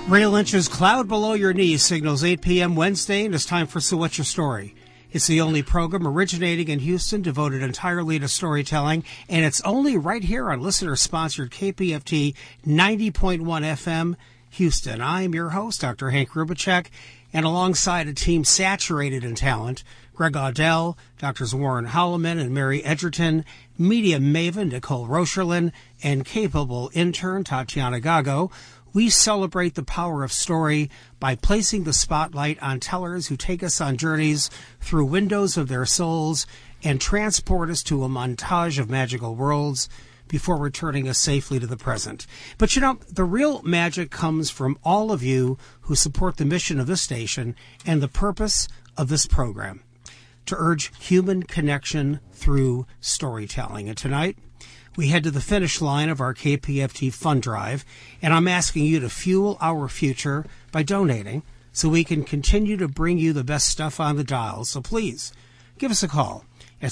Ray Lynch's Cloud Below Your Knees signals 8 p.m. Wednesday, and it's time for So What's Your Story? It's the only program originating in Houston devoted entirely to storytelling, and it's only right here on listener-sponsored KPFT 90.1 FM, Houston. I'm your host, Dr. Hank Rubacek, and alongside a team saturated in talent, Greg Audell, Drs. Warren Holloman and Mary Edgerton, media maven Nicole Rocherlin, and capable intern Tatiana Gago, we celebrate the power of story by placing the spotlight on tellers who take us on journeys through windows of their souls and transport us to a montage of magical worlds before returning us safely to the present. But you know, the real magic comes from all of you who support the mission of this station and the purpose of this program, to urge human connection through storytelling. And tonight, we head to the finish line of our KPFT Fund Drive, and I'm asking you to fuel our future by donating so we can continue to bring you the best stuff on the dial. So please, give us a call at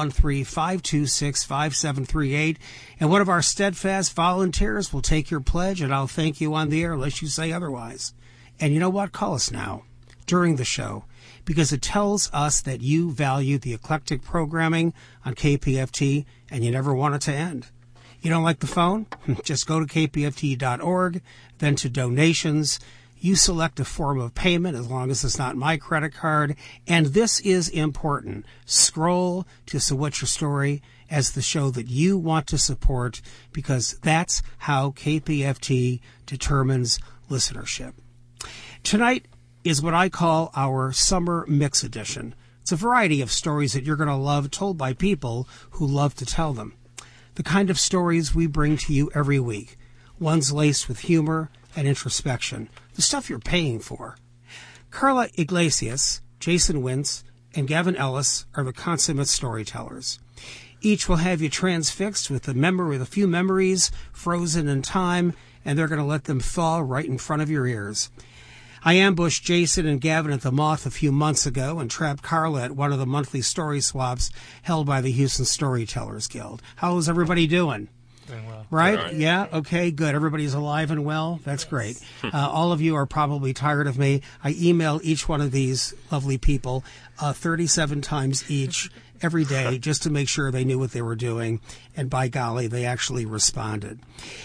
713-526-5738, and one of our steadfast volunteers will take your pledge, and I'll thank you on the air unless you say otherwise. And you know what? Call us now during the show, because it tells us that you value the eclectic programming on KPFT and you never want it to end. You don't like the phone? Just go to kpft.org, then to donations. You select a form of payment as long as it's not my credit card. And this is important. Scroll to So What's Your Story as the show that you want to support, because that's how KPFT determines listenership. Tonight is what I call our Summer Mix Edition. It's a variety of stories that you're going to love, told by people who love to tell them. The kind of stories we bring to you every week. Ones laced with humor and introspection. The stuff you're paying for. Carla Iglesias, Jason Wintz, and Gavin Ellis are the consummate storytellers. Each will have you transfixed with a few memories frozen in time, and they're going to let them thaw right in front of your ears. I ambushed Jason and Gavin at the Moth a few months ago and trapped Carla at one of the monthly story swaps held by the Houston Storytellers Guild. How's everybody doing? Doing well. Right? Yeah? Okay, good. Everybody's alive and well? That's great. All of you are probably tired of me. I email each one of these lovely people 37 times each every day just to make sure they knew what they were doing. And by golly, they actually responded.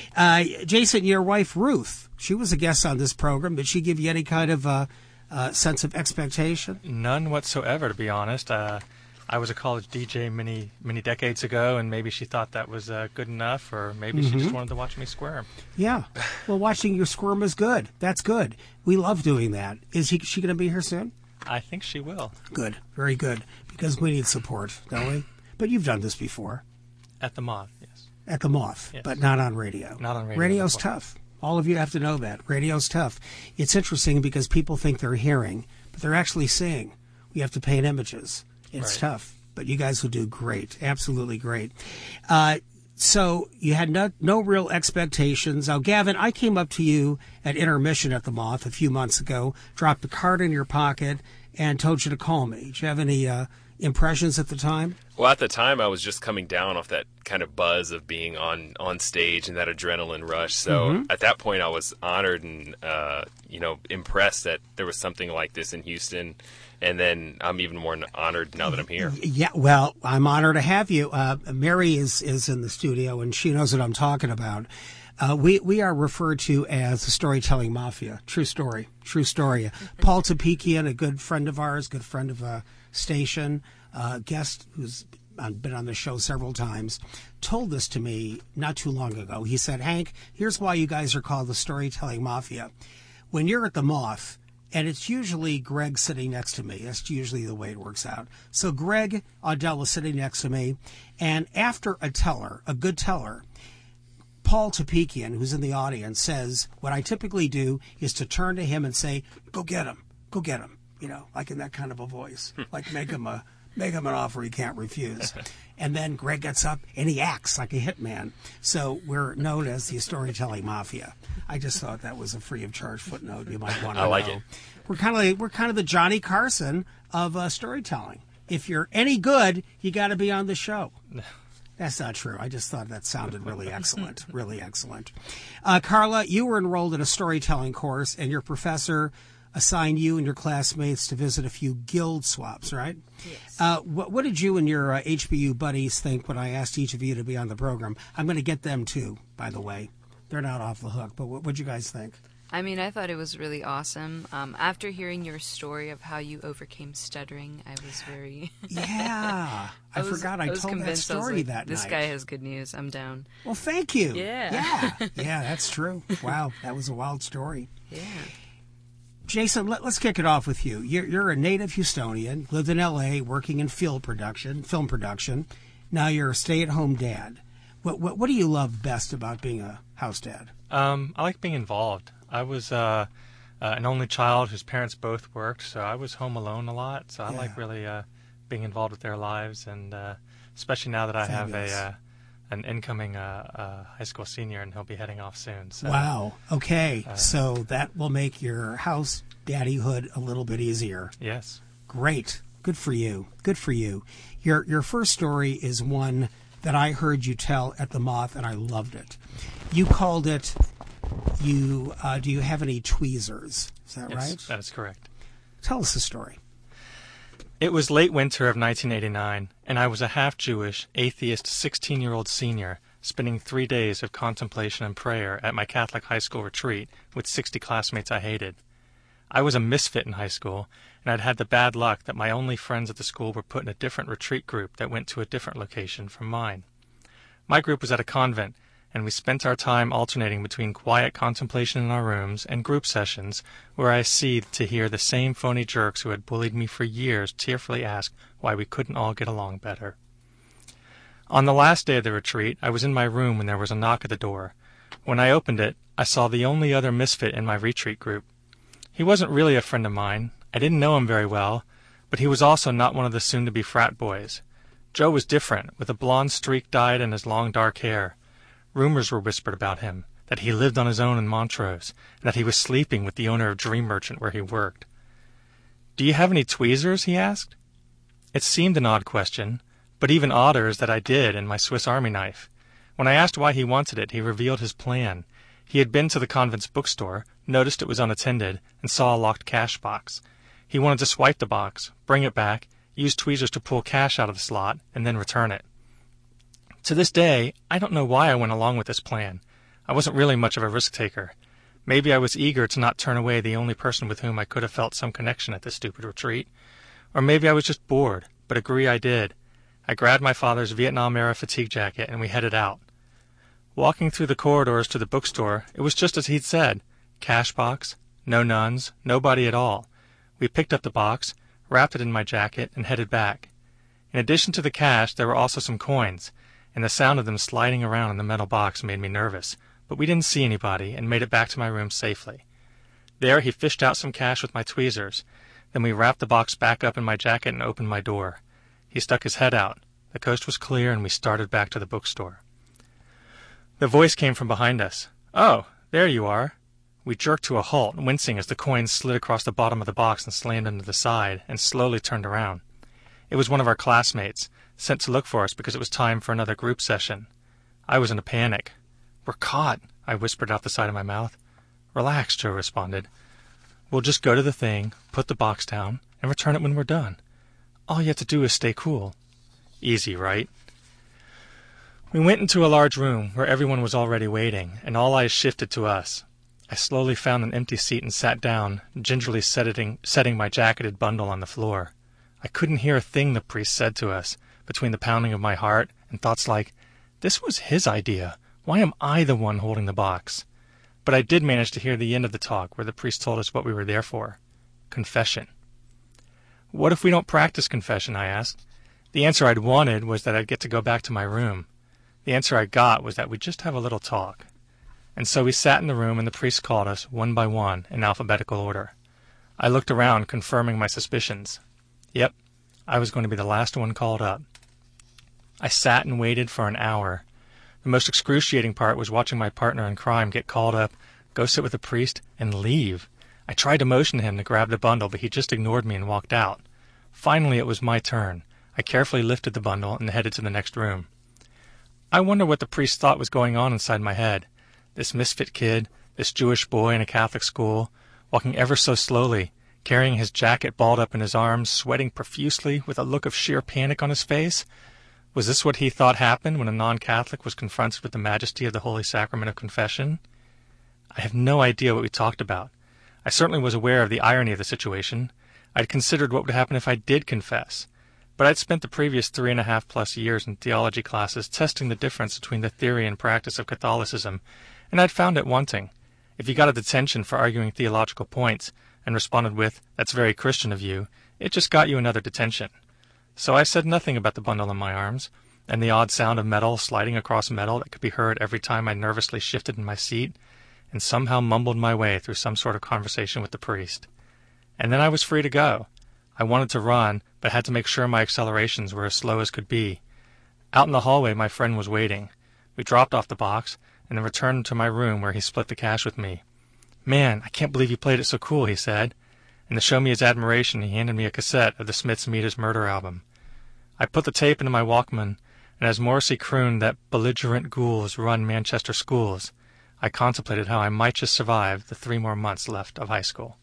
Jason, your wife, Ruth, she was a guest on this program. Did she give you any kind of sense of expectation? None whatsoever, to be honest. I was a college DJ many decades ago, and maybe she thought that was good enough, or maybe she just wanted to watch me squirm. Yeah. Well, watching you squirm is good. That's good. We love doing that. Is she going to be here soon? I think she will. Good. Very good. Because we need support, don't we? But you've done this before. At the Moth, yes. At the Moth, yes. But not on radio. Not on radio. Radio's tough. All of you have to know that. Radio's tough. It's interesting because people think they're hearing, but they're actually seeing. We have to paint images. It's tough. But you guys will do great. Absolutely great. So you had no real expectations. Now, Gavin, I came up to you at intermission at the Moth a few months ago, dropped a card in your pocket, and told you to call me. Did you have any impressions at the time? Well, at the time, I was just coming down off that kind of buzz of being on stage and that adrenaline rush. So at that point, I was honored and impressed that there was something like this in Houston. And then I'm even more honored now that I'm here. Yeah, well, I'm honored to have you. Mary is in the studio, and she knows what I'm talking about. We are referred to as the Storytelling Mafia. True story. Paul Tapikian, a good friend of ours, good friend of a station, guest who's been on the show several times, told this to me not too long ago. He said, Hank, here's why you guys are called the Storytelling Mafia. When you're at the Moth, and it's usually Greg sitting next to me. That's usually the way it works out. So Greg Audell was sitting next to me, and after a good teller, Paul Tapikian, who's in the audience, says, what I typically do is to turn to him and say, go get him, like in that kind of a voice, like make him an offer he can't refuse. And then Greg gets up and he acts like a hitman. So we're known as the Storytelling Mafia. I just thought that was a free of charge footnote you might want to know. I like it. We're kind of the Johnny Carson of storytelling. If you're any good, you got to be on the show. That's not true. I just thought that sounded really excellent. Really excellent. Carla, you were enrolled in a storytelling course, and your professor assigned you and your classmates to visit a few guild swaps, right? Yes. What did you and your HBU buddies think when I asked each of you to be on the program? I'm going to get them, too, by the way. They're not off the hook, but what'd you guys think? I mean, I thought it was really awesome. After hearing your story of how you overcame stuttering, I was very... Yeah. I forgot I told that story that night. This guy has good news. I'm down. Well, thank you. Yeah. Yeah, that's true. Wow, that was a wild story. Yeah. Jason, let's kick it off with you. You're a native Houstonian, lived in L.A., working in film production. Now you're a stay-at-home dad. What do you love best about being a house dad? I like being involved. I was an only child whose parents both worked, so I was home alone a lot. So I like really being involved with their lives, and especially now that I Fabulous. have an incoming high school senior, and he'll be heading off soon. So, wow. Okay. So that will make your house daddyhood a little bit easier. Yes. Great. Good for you. Good for you. Your first story is one that I heard you tell at the Moth, and I loved it. You called it, do you have any tweezers? Is that Yes, right? that is correct. Tell us the story. It was late winter of 1989, and I was a half-Jewish, atheist 16-year-old senior spending 3 days of contemplation and prayer at my Catholic high school retreat with 60 classmates I hated. I was a misfit in high school, and I'd had the bad luck that my only friends at the school were put in a different retreat group that went to a different location from mine. My group was at a convent, and we spent our time alternating between quiet contemplation in our rooms and group sessions where I seethed to hear the same phony jerks who had bullied me for years tearfully ask why we couldn't all get along better. On the last day of the retreat, I was in my room when there was a knock at the door. When I opened it, I saw the only other misfit in my retreat group. He wasn't really a friend of mine. I didn't know him very well, but he was also not one of the soon-to-be frat boys. Joe was different, with a blonde streak dyed in his long dark hair. Rumors were whispered about him, that he lived on his own in Montrose, and that he was sleeping with the owner of Dream Merchant where he worked. "Do you have any tweezers?" he asked. It seemed an odd question, but even odder is that I did, and my Swiss Army knife. When I asked why he wanted it, he revealed his plan. He had been to the convent's bookstore, noticed it was unattended, and saw a locked cash box. He wanted to swipe the box, bring it back, use tweezers to pull cash out of the slot, and then return it. To this day, I don't know why I went along with this plan. I wasn't really much of a risk-taker. Maybe I was eager to not turn away the only person with whom I could have felt some connection at this stupid retreat. Or maybe I was just bored, but agree I did. I grabbed my father's Vietnam-era fatigue jacket, and we headed out. Walking through the corridors to the bookstore, it was just as he'd said. Cash box, no nuns, nobody at all. We picked up the box, wrapped it in my jacket, and headed back. In addition to the cash, there were also some coins, and the sound of them sliding around in the metal box made me nervous, but we didn't see anybody and made it back to my room safely. There he fished out some cash with my tweezers. Then we wrapped the box back up in my jacket and opened my door. He stuck his head out. The coast was clear, and we started back to the bookstore. The voice came from behind us. "Oh, there you are." We jerked to a halt, wincing as the coins slid across the bottom of the box and slammed into the side, and slowly turned around. It was one of our classmates, sent to look for us because it was time for another group session. I was in a panic. "We're caught," I whispered out the side of my mouth. "Relax," Joe responded. "We'll just go to the thing, put the box down, and return it when we're done. All you have to do is stay cool." Easy, right? We went into a large room where everyone was already waiting, and all eyes shifted to us. I slowly found an empty seat and sat down, gingerly setting my jacketed bundle on the floor. I couldn't hear a thing the priest said to us, between the pounding of my heart and thoughts like, this was his idea. Why am I the one holding the box? But I did manage to hear the end of the talk where the priest told us what we were there for. Confession. "What if we don't practice confession?" I asked. The answer I'd wanted was that I'd get to go back to my room. The answer I got was that we'd just have a little talk. And so we sat in the room, and the priest called us, one by one, in alphabetical order. I looked around, confirming my suspicions. Yep, I was going to be the last one called up. I sat and waited for an hour. The most excruciating part was watching my partner in crime get called up, go sit with the priest, and leave. I tried to motion to him to grab the bundle, but he just ignored me and walked out. Finally, it was my turn. I carefully lifted the bundle and headed to the next room. I wonder what the priest thought was going on inside my head. This misfit kid, this Jewish boy in a Catholic school, walking ever so slowly, carrying his jacket balled up in his arms, sweating profusely with a look of sheer panic on his face. Was this what he thought happened when a non-Catholic was confronted with the majesty of the Holy Sacrament of Confession? I have no idea what we talked about. I certainly was aware of the irony of the situation. I'd considered what would happen if I did confess. But I'd spent the previous 3.5+ years in theology classes testing the difference between the theory and practice of Catholicism, and I'd found it wanting. If you got a detention for arguing theological points and responded with, "That's very Christian of you," it just got you another detention. So I said nothing about the bundle in my arms, and the odd sound of metal sliding across metal that could be heard every time I nervously shifted in my seat, and somehow mumbled my way through some sort of conversation with the priest. And then I was free to go. I wanted to run, but had to make sure my accelerations were as slow as could be. Out in the hallway my friend was waiting. We dropped off the box, and then returned to my room where he split the cash with me. "Man, I can't believe you played it so cool," he said. And to show me his admiration, he handed me a cassette of the Smiths Meters Murder album. I put the tape into my Walkman, and as Morrissey crooned that belligerent ghouls run Manchester schools, I contemplated how I might just survive the 3 more months left of high school.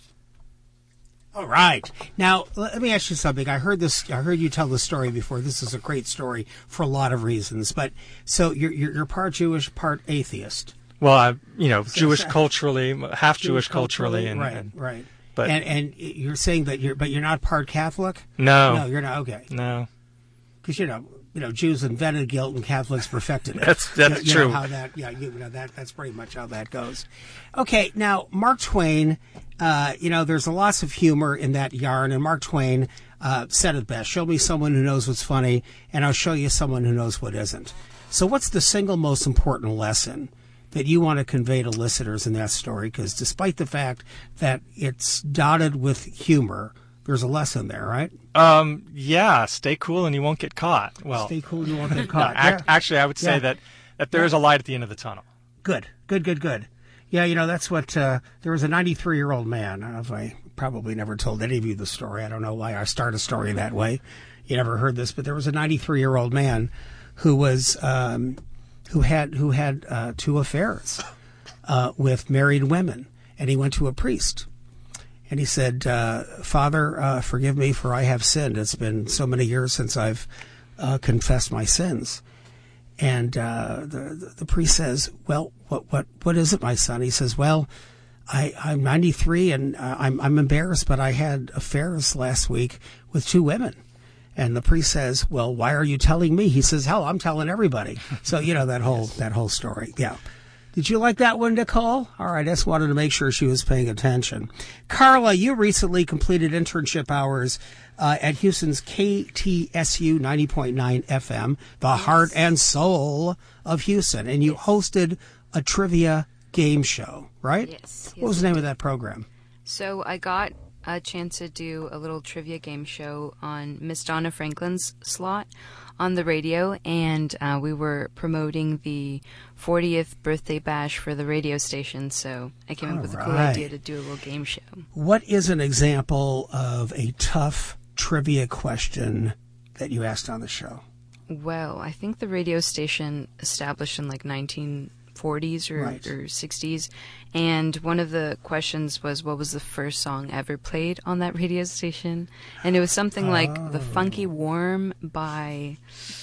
All right. Now, let me ask you something. I heard you tell this story before. This is a great story for a lot of reasons. But so you're part Jewish, part atheist. Well, Jewish culturally, half Jewish culturally, and right. But and you're saying that you're not part Catholic? No, you're not. Okay. No, because Jews invented guilt and Catholics perfected it. That's true. Know how that? Yeah, that's pretty much how that goes. Okay. Now, Mark Twain. There's lots of humor in that yarn, and Mark Twain said it best: "Show me someone who knows what's funny, and I'll show you someone who knows what isn't." So, what's the single most important lesson that you want to convey to listeners in that story? Because despite the fact that it's dotted with humor, there's a lesson there, right? Yeah. Stay cool, and you won't get caught. Well, stay cool, and you won't get caught. Actually, I would say that there is a light at the end of the tunnel. Good. Yeah, that's what, there was a 93-year-old man. I don't know if I probably never told any of you the story. I don't know why I start a story that way. You never heard this, but there was a 93-year-old man who was, who had 2 affairs, with married women. And he went to a priest. And he said, "Father, forgive me, for I have sinned. It's been so many years since I've, confessed my sins." And the priest says, "Well, what is it, my son?" He says, "Well, I'm 93 and I'm embarrassed, but I had affairs last week with 2 women." And the priest says, "Well, why are you telling me?" He says, "Hell, I'm telling everybody." So that whole story. Yeah. Did you like that one, Nicole? All right, I just wanted to make sure she was paying attention. Carla, you recently completed internship hours at Houston's KTSU 90.9 FM, the heart and soul of Houston, and you hosted a trivia game show, right? Yes. What was the name of that program? So I got a chance to do a little trivia game show on Miss Donna Franklin's slot on the radio, and we were promoting the 40th birthday bash for the radio station, so I came up with a cool idea to do a little game show. What is an example of a tough trivia question that you asked on the show? Well, I think the radio station established in like 1940s or 60s, and one of the questions was, what was the first song ever played on that radio station? And it was something like The Funky Worm by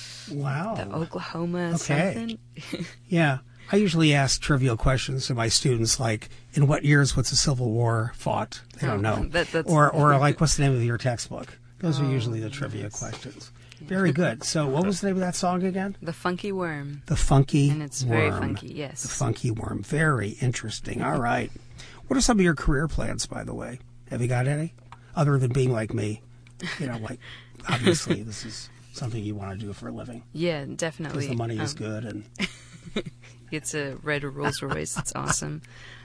the Oklahoma something. Yeah. I usually ask trivial questions to my students, like, in what years was the Civil War fought? They don't know. Or like, what's the name of your textbook? Those are usually the trivia questions. Yeah. Very good. So what was the name of that song again? The Funky Worm. The Funky Worm. And it's very funky, yes. The Funky Worm. Very interesting. All right. What are some of your career plans, by the way? Have you got any? Other than being like me. Like, obviously, this is something you want to do for a living. Yeah, definitely. Because the money is good. And it's a red Rolls Royce. It's awesome.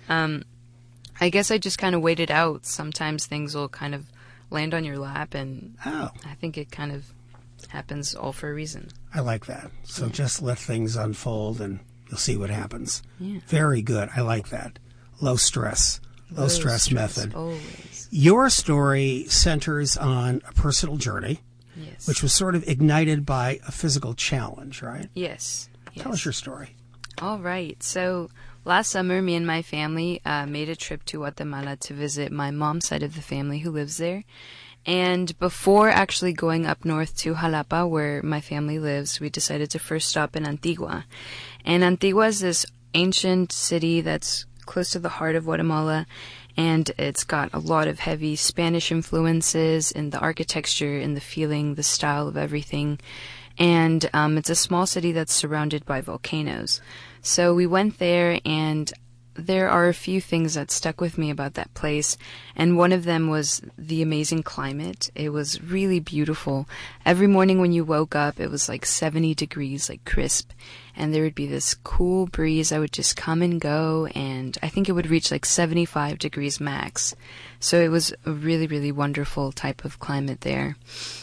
I guess I just kind of wait it out. Sometimes things will kind of land on your lap, and I think it kind of happens all for a reason. I like that. So just let things unfold, and you'll see what happens. Yeah. Very good. I like that. Low stress method. Always. Your story centers on a personal journey. Yes. Yes. Which was sort of ignited by a physical challenge, right? Yes. Tell us your story. All right. So last summer, me and my family made a trip to Guatemala to visit my mom's side of the family who lives there. And before actually going up north to Jalapa, where my family lives, we decided to first stop in Antigua. And Antigua is this ancient city that's close to the heart of Guatemala, and it's got a lot of heavy Spanish influences in the architecture, in the feeling, the style of everything. And it's a small city that's surrounded by volcanoes. So we went there, and there are a few things that stuck with me about that place, and one of them was the amazing climate. It was really beautiful. Every morning when you woke up, it was like 70 degrees, like crisp, and there would be this cool breeze that would just come and go, and I think it would reach like 75 degrees max. So it was a really, really wonderful type of climate there.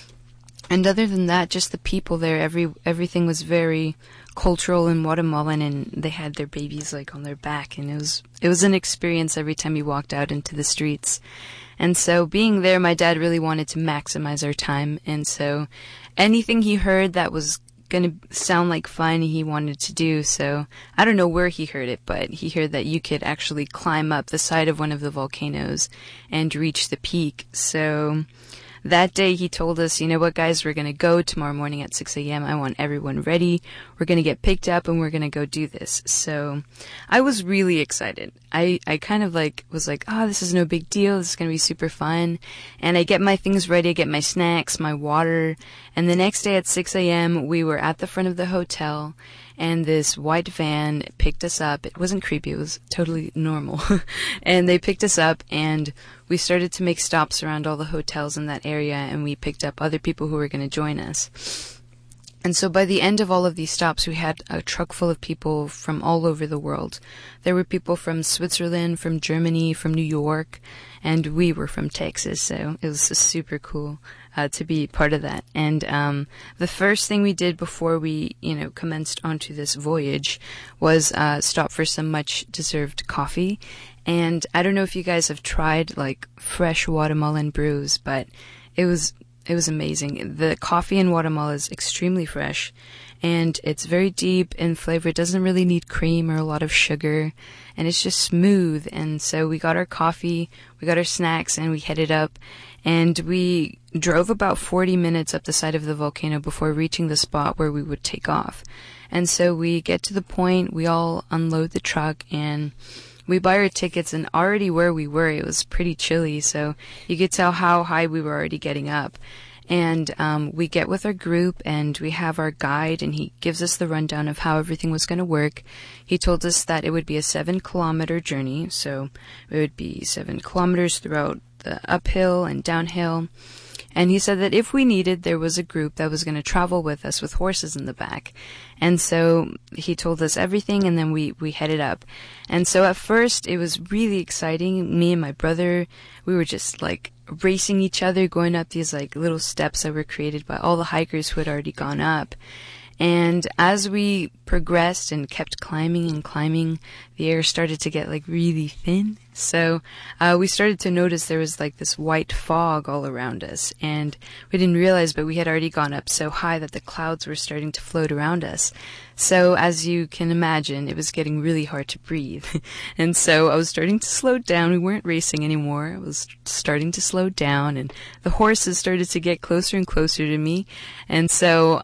And other than that, just the people there, everything was very cultural and Guatemalan, and they had their babies like on their back, and it was an experience every time you walked out into the streets. And so being there, my dad really wanted to maximize our time, and so anything he heard that was going to sound like fun, he wanted to do. So I don't know where he heard it, but he heard that you could actually climb up the side of one of the volcanoes and reach the peak. So that day he told us, you know what, guys, we're going to go tomorrow morning at 6 a.m. I want everyone ready. We're going to get picked up and we're going to go do this. So I was really excited. I kind of was like, oh, this is no big deal. This is going to be super fun. And I get my things ready. I get my snacks, my water. And the next day at 6 a.m., we were at the front of the hotel, and this white van picked us up. It wasn't creepy. It was totally normal. And they picked us up, and we started to make stops around all the hotels in that area, and we picked up other people who were going to join us. And so by the end of all of these stops, we had a truck full of people from all over the world. There were people from Switzerland, from Germany, from New York, and we were from Texas, so it was super cool to be part of that. And the first thing we did before we, commenced onto this voyage was stop for some much-deserved coffee. And I don't know if you guys have tried, fresh Guatemalan brews, but it was amazing. The coffee in Guatemala is extremely fresh, and it's very deep in flavor. It doesn't really need cream or a lot of sugar, and it's just smooth. And so we got our coffee, we got our snacks, and we headed up, and we drove about 40 minutes up the side of the volcano before reaching the spot where we would take off. And so we get to the point, we all unload the truck, and we buy our tickets, and already where we were, it was pretty chilly, so you could tell how high we were already getting up. And we get with our group, and we have our guide, and he gives us the rundown of how everything was going to work. He told us that it would be a 7-kilometer journey, so it would be 7 kilometers throughout the uphill and downhill. And he said that if we needed, there was a group that was going to travel with us with horses in the back. And so he told us everything, and then we headed up. And so at first, it was really exciting. Me and my brother, we were just racing each other, going up these little steps that were created by all the hikers who had already gone up. And as we progressed and kept climbing and climbing, the air started to get really thin. So we started to notice there was this white fog all around us, and we didn't realize, but we had already gone up so high that the clouds were starting to float around us. So as you can imagine, it was getting really hard to breathe. And so I was starting to slow down. We weren't racing anymore. I was starting to slow down, and the horses started to get closer and closer to me. And so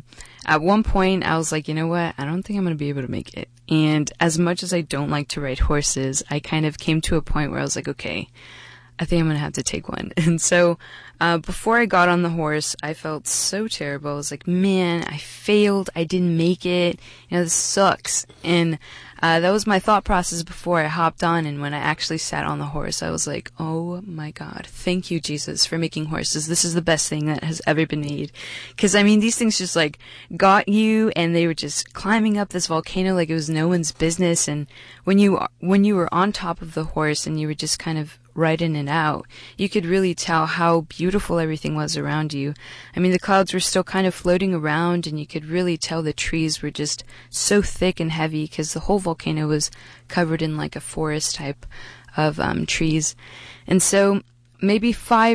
at one point, I was like, you know what? I don't think I'm going to be able to make it. And as much as I don't like to ride horses, I kind of came to a point where I was like, okay, I think I'm going to have to take one. And so before I got on the horse, I felt so terrible. I was like, man, I failed. I didn't make it. This sucks. And that was my thought process before I hopped on. And when I actually sat on the horse, I was like, oh my God, thank you, Jesus, for making horses. This is the best thing that has ever been made. Because, these things just got you, and they were just climbing up this volcano like it was no one's business. And when you were on top of the horse and you were just kind of right in and out, you could really tell how beautiful everything was around you. The clouds were still kind of floating around, and you could really tell the trees were just so thick and heavy because the whole volcano was covered in a forest type of trees. And so maybe 5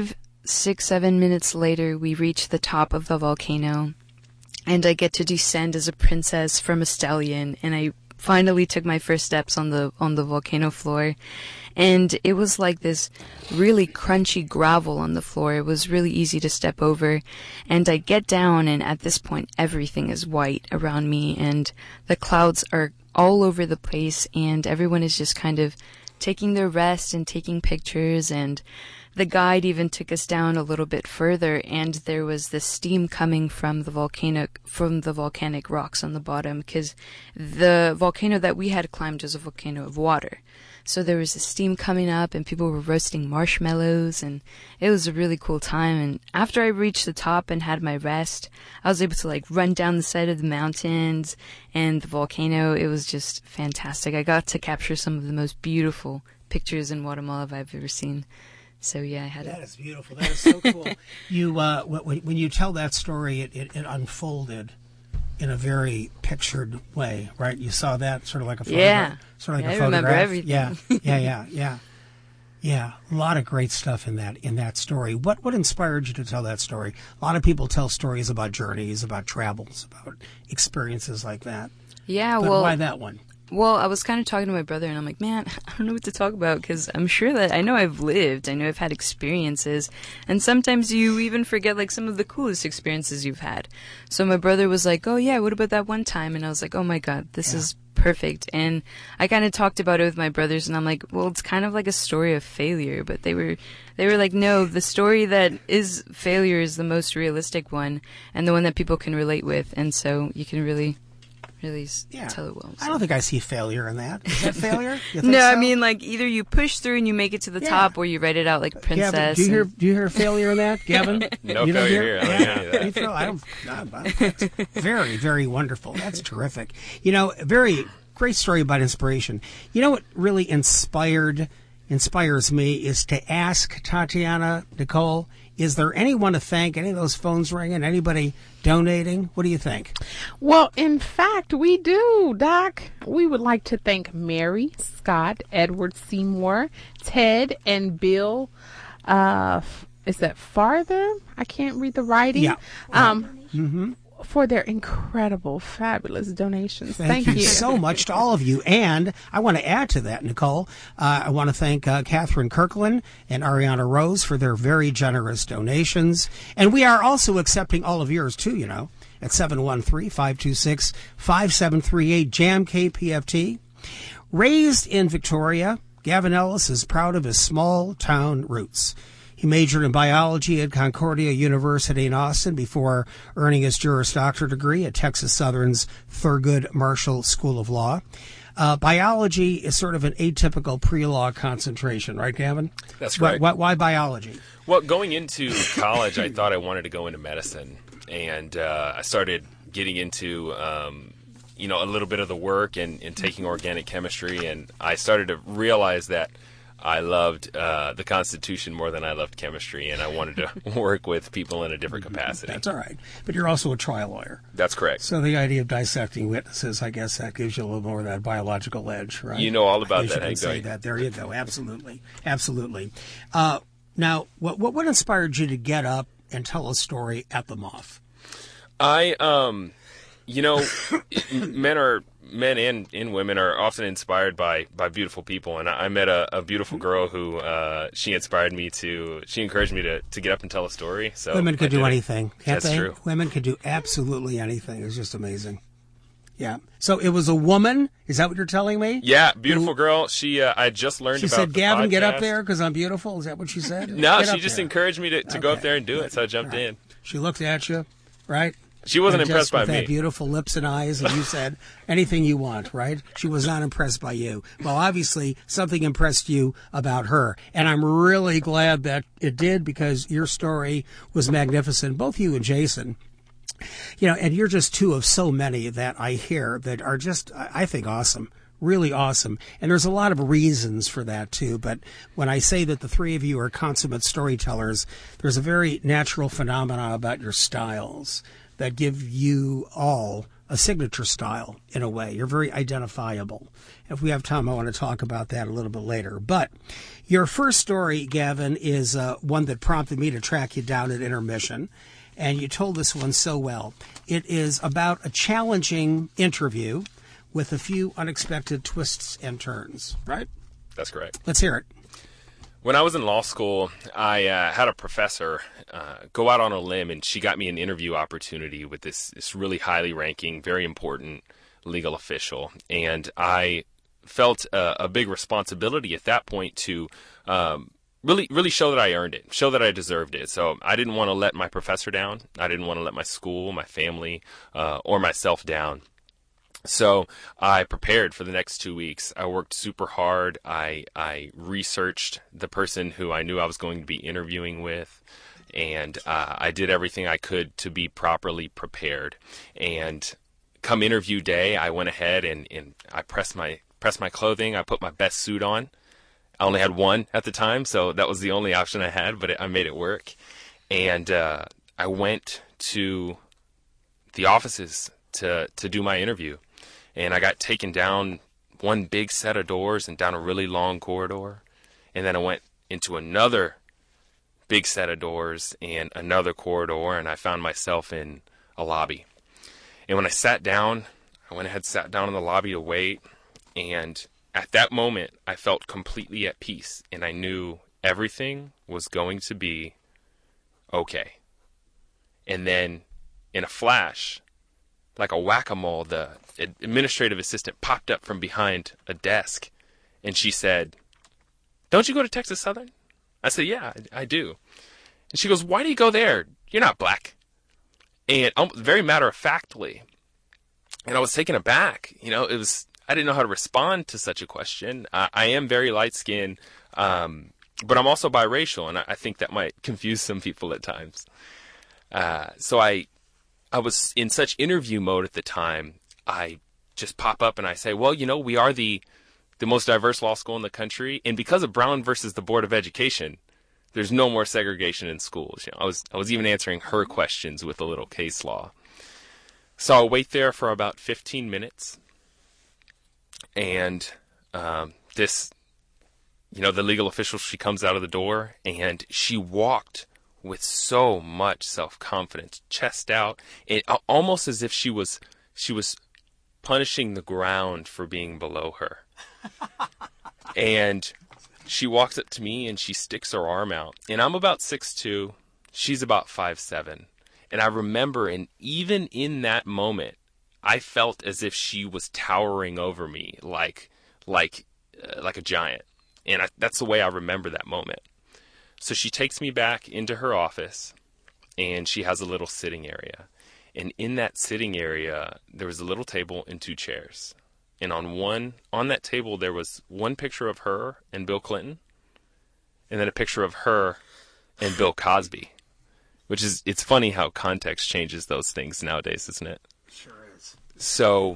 6-7 minutes later, we reach the top of the volcano, and I get to descend as a princess from a stallion, and I finally took my first steps on the volcano floor. And it was like this really crunchy gravel on the floor. It was really easy to step over. And I get down, and at this point, everything is white around me, and the clouds are all over the place, and everyone is just kind of taking their rest and taking pictures. And the guide even took us down a little bit further, and there was this steam coming from the volcanic rocks on the bottom, because the volcano that we had climbed was a volcano of water. So there was this steam coming up, and people were roasting marshmallows, and it was a really cool time. And after I reached the top and had my rest, I was able to like run down the side of the mountains and the volcano. It was just fantastic. I got to capture some of the most beautiful pictures in Guatemala I've ever seen. So yeah, I had that is beautiful. That is so cool. You when you tell that story, it unfolded in a very pictured way, right? You saw that sort of like a photograph. Yeah, sort of like I a photograph. remember everything. Yeah. A lot of great stuff in that story. What inspired you to tell that story? A lot of people tell stories about journeys, about travels, about experiences like that. Yeah, but well, why that one? Well, I was kind of talking to my brother, and I'm like, man, I don't know what to talk about, because I'm sure that I know I've lived, I know I've had experiences, and sometimes you even forget, like, some of the coolest experiences you've had. So my brother was like, oh, yeah, what about that one time? And I was like, oh, my God, this is perfect. And I kind of talked about it with my brothers, and I'm like, well, it's kind of like a story of failure. But they were like, no, the story that is failure is the most realistic one, and the one that people can relate with, and so you can really tell it well. So. I don't think I see failure in that. Is that failure? You think No, so? I mean, like, either you push through and you make it to the top, or you write it out like princess. Gavin, do you hear failure in that, Gavin? No you failure here. That's very, very wonderful. That's terrific. You know, very great story about inspiration. You know what really inspires me is to ask Tatiana, Nicole, is there anyone to thank? Any of those phones ringing? Anybody donating? What do you think? Well, in fact, we do, Doc. We would like to thank Mary, Scott, Edward Seymour, Ted, and Bill. Is that farther? I can't read the writing. Yeah. For their incredible, fabulous donations. Thank you so much to all of you. And I want to add to that, Nicole. I want to thank Catherine Kirkland and Ariana Rose for their very generous donations. And we are also accepting all of yours, too, you know, at 713-526-5738, JAM KPFT. Raised in Victoria, Gavin Ellis is proud of his small-town roots. He majored in biology at Concordia University in Austin before earning his Juris Doctor degree at Texas Southern's Thurgood Marshall School of Law. Biology is sort of an atypical pre-law concentration, right, Gavin? That's right. Why biology? Well, going into college, I thought I wanted to go into medicine, and I started getting into a little bit of the work and taking organic chemistry, and I started to realize that I loved the Constitution more than I loved chemistry, and I wanted to work with people in a different capacity. That's all right. But you're also a trial lawyer. That's correct. So the idea of dissecting witnesses, I guess that gives you a little more of that biological edge, right? You know all about that, Hank. Say that. There you go. Absolutely. Absolutely. Now, what inspired you to get up and tell a story at the Moth? Men and women are often inspired by beautiful people, and I met a beautiful girl who she encouraged me to get up and tell a story. So women could do anything, can't they? That's true. Women could do absolutely anything. It's just amazing. Yeah. So it was a woman. Is that what you're telling me? Yeah, beautiful girl. She I just learned. She about said, the "Gavin, podcast. Get up there because I'm beautiful." Is that what she said? No, she just encouraged me to go up there and do it. So I jumped in. She looked at you, right? She wasn't impressed by with me. That beautiful lips and eyes, and you said anything you want, right? She was not impressed by you. Well, obviously, something impressed you about her, and I'm really glad that it did because your story was magnificent. Both you and Jason, and you're just two of so many that I hear that are just, I think, awesome. Really awesome. And there's a lot of reasons for that, too. But when I say that the three of you are consummate storytellers, there's a very natural phenomena about your styles that give you all a signature style in a way. You're very identifiable. If we have time, I want to talk about that a little bit later. But your first story, Gavin, is one that prompted me to track you down at intermission. And you told this one so well. It is about a challenging interview with a few unexpected twists and turns, right? That's correct. Let's hear it. When I was in law school, I had a professor go out on a limb, and she got me an interview opportunity with this really highly ranking, very important legal official. And I felt a big responsibility at that point to really show that I earned it, show that I deserved it. So I didn't want to let my professor down. I didn't want to let my school, my family, or myself down. So I prepared for the next 2 weeks. I worked super hard. I researched the person who I knew I was going to be interviewing with, and I did everything I could to be properly prepared. And come interview day, I went ahead and I pressed my clothing. I put my best suit on. I only had one at the time, so that was the only option I had, but I made it work. And I went to the offices to do my interview. And I got taken down one big set of doors and down a really long corridor. And then I went into another big set of doors and another corridor, and I found myself in a lobby. And when I sat down, I went ahead and sat down in the lobby to wait. And at that moment, I felt completely at peace. And I knew everything was going to be okay. And then in a flash, like a whack-a-mole, the administrative assistant popped up from behind a desk, and she said, "Don't you go to Texas Southern?" I said, "Yeah, I do." And she goes, "Why do you go there? You're not black." And very matter-of-factly, and I was taken aback. I didn't know how to respond to such a question. I am very light-skinned, but I'm also biracial, and I think that might confuse some people at times. So I was in such interview mode at the time, I just pop up and I say, well, we are the most diverse law school in the country, and because of Brown versus the Board of Education, there's no more segregation in schools. I was even answering her questions with a little case law. So I'll wait there for about 15 minutes, and the legal official, she comes out of the door, and she walked with so much self-confidence, chest out, and almost as if she was punishing the ground for being below her. And she walks up to me and she sticks her arm out. And I'm about 6'2", she's about 5'7". And I remember, and even in that moment, I felt as if she was towering over me like a giant. And that's the way I remember that moment. So she takes me back into her office, and she has a little sitting area. And in that sitting area, there was a little table and 2 chairs. And on that table, there was one picture of her and Bill Clinton, and then a picture of her and Bill Cosby, it's funny how context changes those things nowadays, isn't it? Sure is. So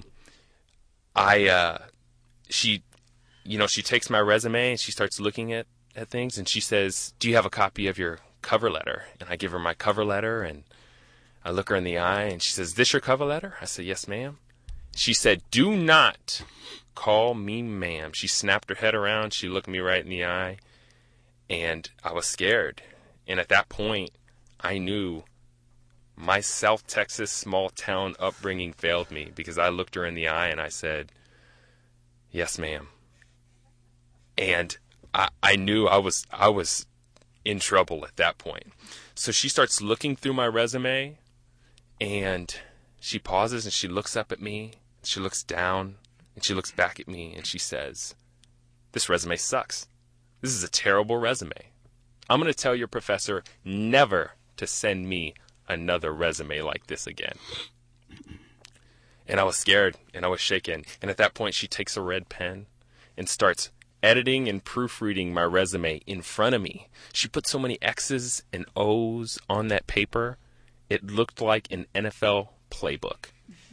she takes my resume and she starts looking at things, and she says, "Do you have a copy of your cover letter?" And I give her my cover letter, and I look her in the eye, and she says, "Is this your cover letter?" I said, "Yes, ma'am." She said, "Do not call me ma'am." She snapped her head around, she looked me right in the eye, and I was scared. And at that point, I knew my South Texas small town upbringing failed me, because I looked her in the eye and I said, "Yes, ma'am." And I knew I was in trouble at that point. So she starts looking through my resume, and she pauses and she looks up at me, she looks down, and she looks back at me, and she says, "This resume sucks. This is a terrible resume. I'm going to tell your professor never to send me another resume like this again." And I was scared, and I was shaken. And at that point, she takes a red pen and starts editing and proofreading my resume in front of me. She put so many X's and O's on that paper, it looked like an NFL playbook.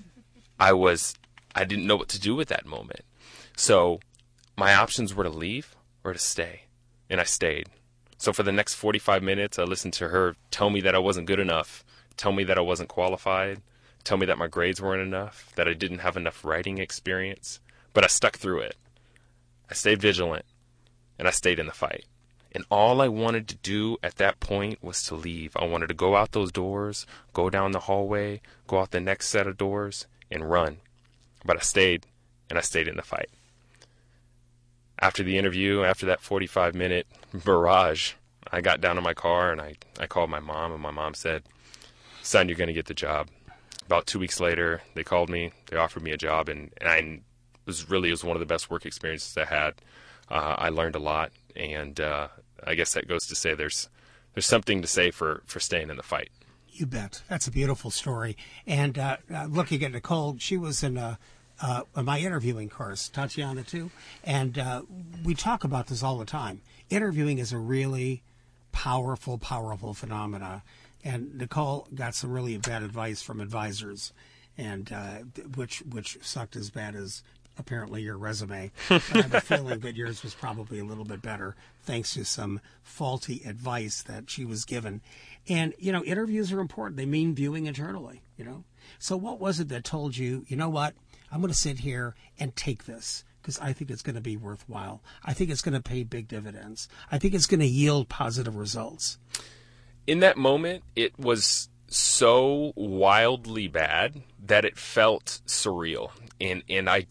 I didn't know what to do with that moment. So my options were to leave or to stay, and I stayed. So for the next 45 minutes, I listened to her tell me that I wasn't good enough, tell me that I wasn't qualified, tell me that my grades weren't enough, that I didn't have enough writing experience, but I stuck through it. I stayed vigilant, and I stayed in the fight. And all I wanted to do at that point was to leave. I wanted to go out those doors, go down the hallway, go out the next set of doors, and run. But I stayed, and I stayed in the fight. After the interview, after that 45-minute barrage, I got down in my car, and I called my mom, and my mom said, "Son, you're going to get the job." About 2 weeks later, they called me, they offered me a job, and it was one of the best work experiences I had. I learned a lot, and I guess that goes to say there's something to say for staying in the fight. You bet. That's a beautiful story. And looking at Nicole, she was in my interviewing course, Tatiana too, and we talk about this all the time. Interviewing is a really powerful phenomena, and Nicole got some really bad advice from advisors, and which sucked as bad as apparently your resume. But I have a feeling that yours was probably a little bit better, thanks to some faulty advice that she was given. And, interviews are important. They mean viewing internally, So what was it that told you, you know what, I'm going to sit here and take this because I think it's going to be worthwhile. I think it's going to pay big dividends. I think it's going to yield positive results. In that moment, it was so wildly bad that it felt surreal. And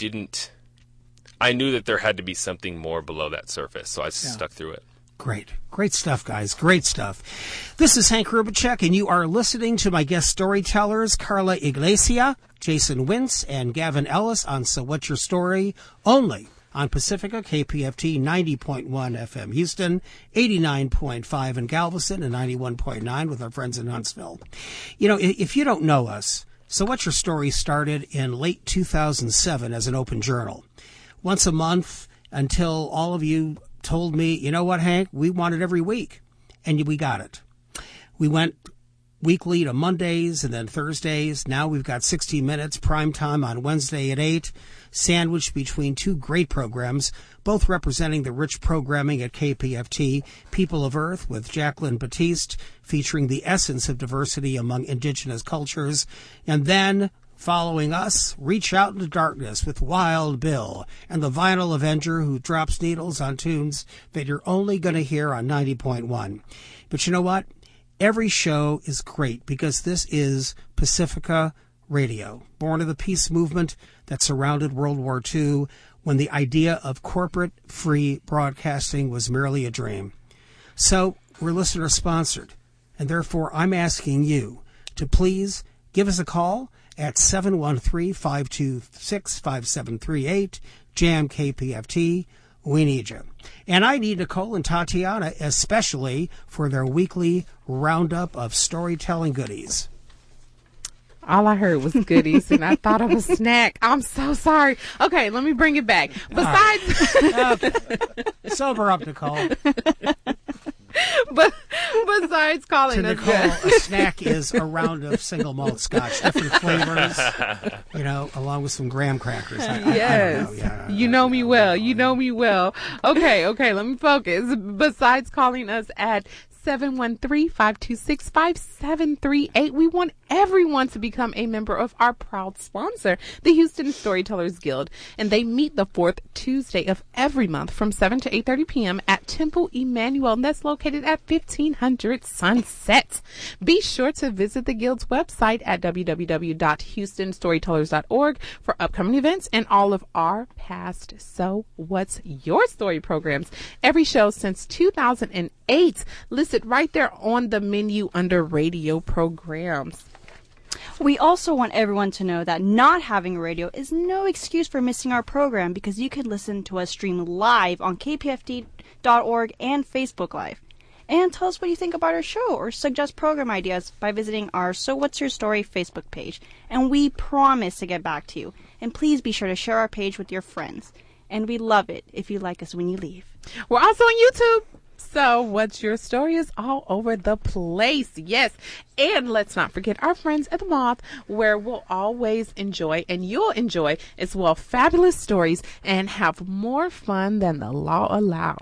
I knew that there had to be something more below that surface, so I stuck through it. Great stuff, guys. Great stuff. This is Hank Rubicek, and you are listening to my guest storytellers, Carla Iglesia, Jason Wintz, and Gavin Ellis on So What's Your Story, only on Pacifica, KPFT 90.1 FM Houston, 89.5 in Galveston, and 91.9 with our friends in Huntsville. If you don't know us, So What's Your Story started in late 2007 as an open journal. Once a month until all of you told me, you know what, Hank, we want it every week. And we got it. We went weekly to Mondays and then Thursdays. Now we've got 60 Minutes, prime time on Wednesday at 8, sandwiched between two great programs, both representing the rich programming at KPFT, People of Earth with Jacqueline Batiste, featuring the essence of diversity among indigenous cultures. And then, following us, Reach Out into Darkness with Wild Bill and the Vinyl Avenger who drops needles on tunes that you're only going to hear on 90.1. But you know what? Every show is great because this is Pacifica Radio, born of the peace movement that surrounded World War II when the idea of corporate-free broadcasting was merely a dream. So we're listener-sponsored, and therefore I'm asking you to please give us a call at 713-526-5738, Jam KPFT. We need you. And I need Nicole and Tatiana especially for their weekly roundup of storytelling goodies. All I heard was goodies, and I thought of a snack. I'm so sorry. Okay, let me bring it back. Besides... Okay. Sober up, Nicole. But besides calling to Nicole, a snack is a round of single malt scotch, different flavors, along with some graham crackers. Yes. I don't know. Yeah, you know me well. You know me well. Okay, let me focus. Besides calling us at 713-526-5738. We want everyone to become a member of our proud sponsor, the Houston Storytellers Guild, and they meet the fourth Tuesday of every month from 7 to 8:30 p.m. at Temple Emmanuel, and that's located at 1500 Sunset. Be sure to visit the Guild's website at www.houstonstorytellers.org for upcoming events and all of our past So What's Your Story programs. Every show since 2008 listed right there on the menu under radio programs. We also want everyone to know that not having a radio is no excuse for missing our program, because you can listen to us stream live on kpft.org and Facebook Live. And tell us what you think about our show or suggest program ideas by visiting our So What's Your Story Facebook page. And we promise to get back to you. And please be sure to share our page with your friends. And we love it if you like us when you leave. We're also on YouTube. So What's Your Story is all over the place. Yes. And let's not forget our friends at the Moth, where we'll always enjoy, and you'll enjoy as well, fabulous stories and have more fun than the law allows.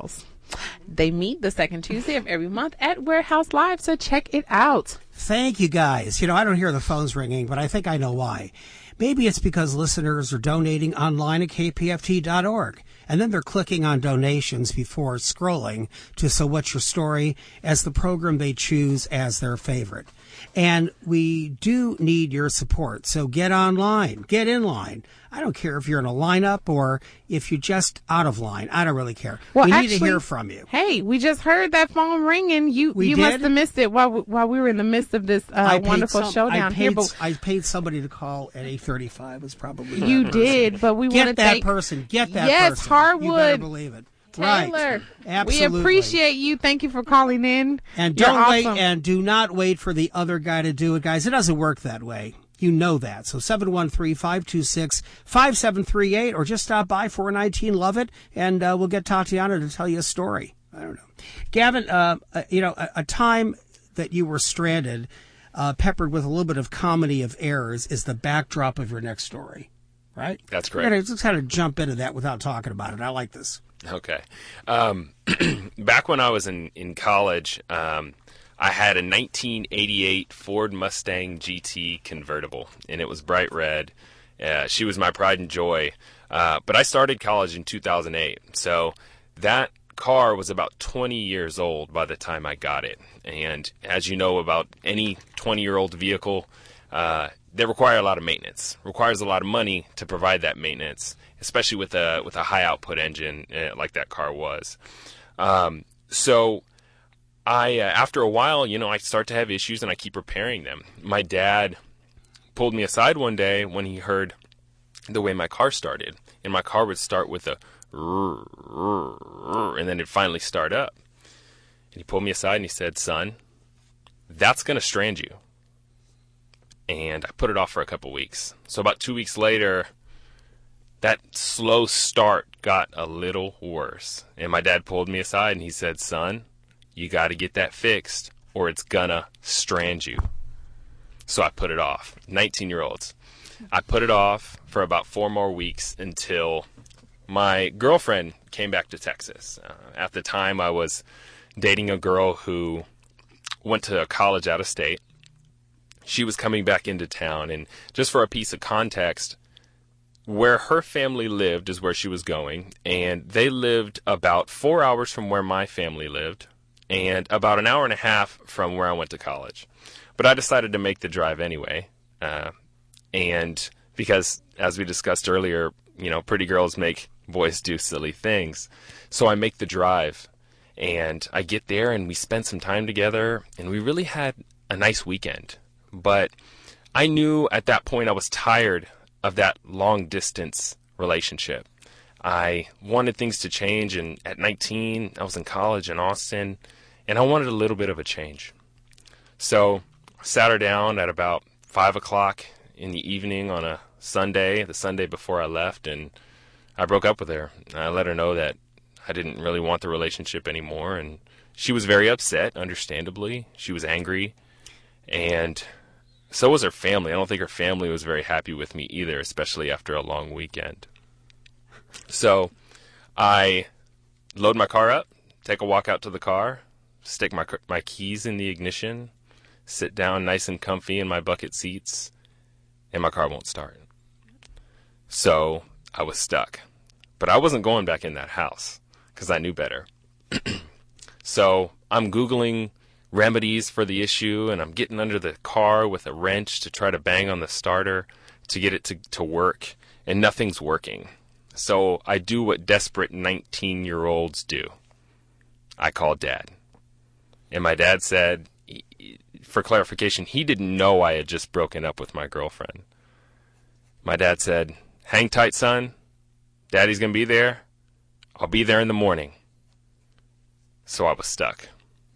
They meet the second Tuesday of every month at Warehouse Live, so check it out. Thank you, guys. I don't hear the phones ringing, but I think I know why. Maybe it's because listeners are donating online at kpft.org, and then they're clicking on donations before scrolling to So What's Your Story as the program they choose as their favorite. And we do need your support, so get online, get in line. I don't care if you're in a lineup or if you're just out of line. I don't really care. Well, we actually, need to hear from you. Hey, we just heard that phone ringing. You must have missed it while we were in the midst of this wonderful showdown here. But I paid somebody to call at 8:35. Was probably you did, but we want to get that person. Get that yes, person. Harwood. You better believe it. Taylor, right. Absolutely. We appreciate you. Thank you for calling in. And do not wait for the other guy to do it, guys. It doesn't work that way. You know that. So 713-526-5738 or just stop by 419 Love It and we'll get Tatiana to tell you a story. I don't know. Gavin, a time that you were stranded, peppered with a little bit of comedy of errors is the backdrop of your next story, right? That's correct. We're just kind of jump into that without talking about it. I like this. Okay. Back when I was in college, I had a 1988 Ford Mustang GT convertible, and it was bright red. She was my pride and joy. But I started college in 2008, so that car was about 20 years old by the time I got it. And as you know about any 20-year-old vehicle, they require a lot of maintenance. Requires a lot of money to provide that maintenance, especially with a high output engine like that car was. So I after a while, I start to have issues and I keep repairing them. My dad pulled me aside one day when he heard the way my car started, and my car would start with a and then it'd finally start up. And he pulled me aside and he said, "Son, that's going to strand you." And I put it off for a couple weeks. So about 2 weeks later, that slow start got a little worse. And my dad pulled me aside and he said, "Son, you got to get that fixed or it's gonna strand you." So I put it off. 19-year-olds. I put it off for about 4 more weeks until my girlfriend came back to Texas. At the time, I was dating a girl who went to college out of state. She was coming back into town, and just for a piece of context, where her family lived is where she was going, and they lived about 4 hours from where my family lived, and about an hour and a half from where I went to college. But I decided to make the drive anyway, and because, as we discussed earlier, pretty girls make boys do silly things. So I make the drive, and I get there, and we spend some time together, and we really had a nice weekend. But I knew at that point I was tired of that long-distance relationship. I wanted things to change, and at 19, I was in college in Austin, and I wanted a little bit of a change. So I sat her down at about 5 o'clock in the evening on a Sunday, the Sunday before I left, and I broke up with her. I let her know that I didn't really want the relationship anymore, and she was very upset, understandably. She was angry, and so was her family. I don't think her family was very happy with me either, especially after a long weekend. So I load my car up, take a walk out to the car, stick my keys in the ignition, sit down nice and comfy in my bucket seats, and my car won't start. So I was stuck. But I wasn't going back in that house because I knew better. So I'm Googling remedies for the issue, and I'm getting under the car with a wrench to try to bang on the starter to get it to work, and nothing's working. So I do what desperate 19-year-olds do. I call Dad. And my dad said, for clarification, he didn't know I had just broken up with my girlfriend. My dad said, "Hang tight, son. Daddy's going to be there. I'll be there in the morning." So I was stuck.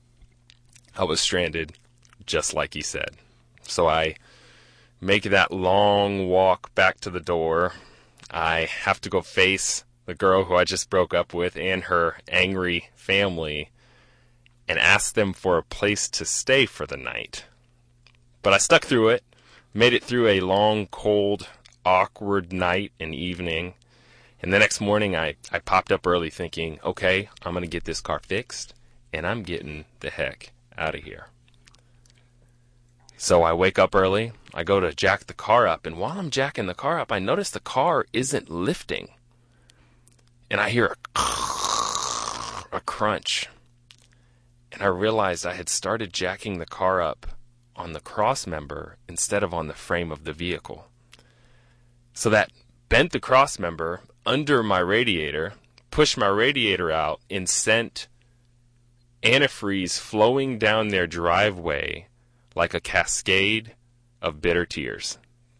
I was stranded, just like he said. So I make that long walk back to the door. I have to go face the girl who I just broke up with and her angry family and ask them for a place to stay for the night. But I stuck through it, made it through a long, cold, awkward night and evening, And the next morning, I popped up early thinking, okay, I'm going to get this car fixed, and I'm getting the heck out of here. So I wake up early, I go to jack the car up, and while I'm jacking the car up, I notice the car isn't lifting. And I hear a crunch. And I realized I had started jacking the car up on the cross member instead of on the frame of the vehicle. So that bent the cross member under my radiator, pushed my radiator out, and sent antifreeze flowing down their driveway like a cascade of bitter tears.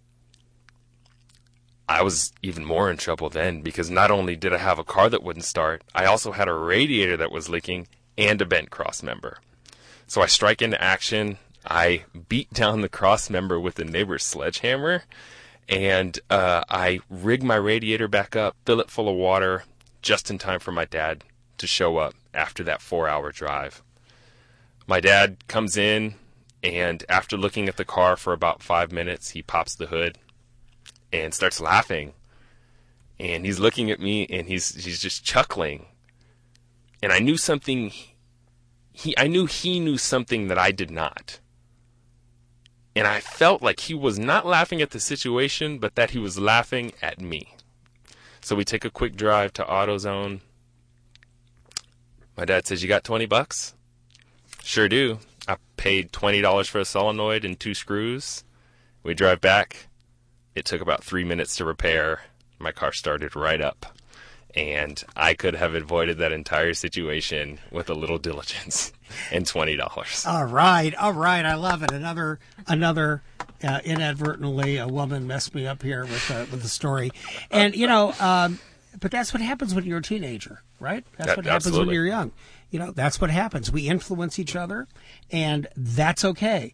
I was even more in trouble then, because not only did I have a car that wouldn't start, I also had a radiator that was leaking and a bent cross member. So I strike into action. I beat down the cross member with a neighbor's sledgehammer, and I rig my radiator back up, fill it full of water, just in time for my dad to show up after that 4-hour drive. My dad comes in, and after looking at the car for about 5 minutes, he pops the hood and starts laughing. And he's looking at me, and he's just chuckling. And I knew something. I knew he knew something that I did not. And I felt like he was not laughing at the situation, but that he was laughing at me. So we take a quick drive to AutoZone. My dad says, "You got $20? Sure do. I paid $20 for a solenoid and 2 screws. We drive back. It took about 3 minutes to repair. My car started right up. And I could have avoided that entire situation with a little diligence and $20. All right. I love it. Another inadvertently, a woman messed me up here with the story. And, but that's what happens when you're a teenager, right? That's what happens when you're young. That's what happens. We influence each other, and that's okay.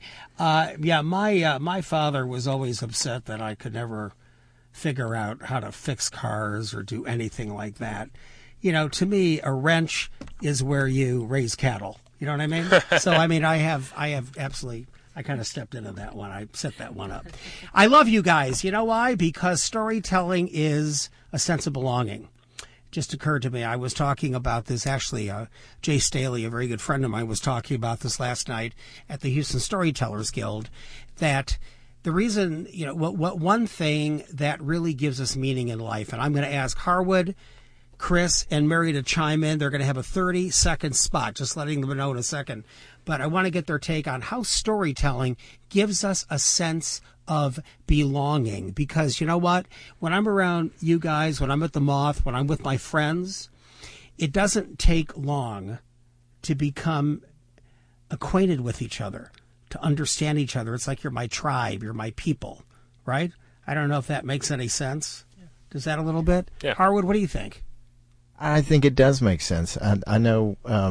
My father was always upset that I could never figure out how to fix cars or do anything like that. To me, a wrench is where you raise cattle. You know what I mean? So, I have absolutely, I kind of stepped into that one. I set that one up. I love you guys. You know why? Because storytelling is a sense of belonging. Just occurred to me. I was talking about this, actually, Jay Staley, a very good friend of mine, was talking about this last night at the Houston Storytellers Guild, that the reason, what one thing that really gives us meaning in life, and I'm going to ask Harwood, Chris, and Mary to chime in. They're going to have a 30-second spot, just letting them know in a second. But I want to get their take on how storytelling gives us a sense of belonging. Because you know what? When I'm around you guys, when I'm at the Moth, when I'm with my friends, it doesn't take long to become acquainted with each other, to understand each other. It's like you're my tribe, you're my people, right? I don't know if that makes any sense. Does that a little bit? Yeah. Harwood, what do you think? I think it does make sense. I know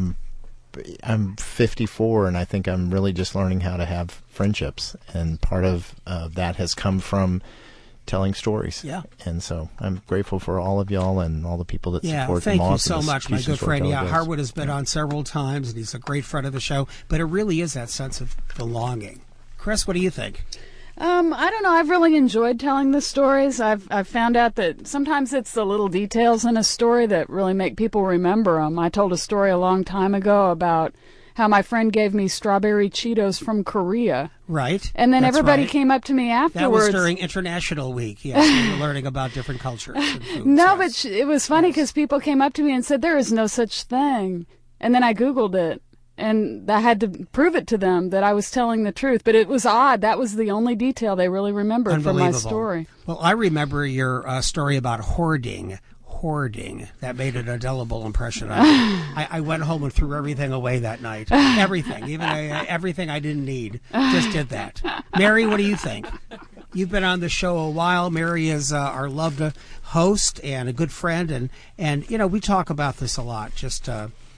I'm 54, and I think I'm really just learning how to have friendships, and part of that has come from telling stories. Yeah. And so I'm grateful for all of y'all and all the people that support the Moth. Thank you so much, my good friend. Yeah, Harwood has been on several times, and he's a great friend of the show. But it really is that sense of belonging. Chris, what do you think? I don't know. I've really enjoyed telling the stories. I've found out that sometimes it's the little details in a story that really make people remember them. I told a story a long time ago about how my friend gave me strawberry Cheetos from Korea. Right. And then everybody came up to me afterwards. That was during International Week. Yes, we were learning about different cultures and foods. No, but it was funny because people came up to me and said, there is no such thing. And then I Googled it. And I had to prove it to them that I was telling the truth. But it was odd. That was the only detail they really remembered from my story. Well, I remember your story about hoarding. That made an indelible impression on me. I went home and threw everything away that night. Everything. Even everything I didn't need. Just did that. Mary, what do you think? You've been on the show a while. Mary is our loved host and a good friend. And we talk about this a lot. Just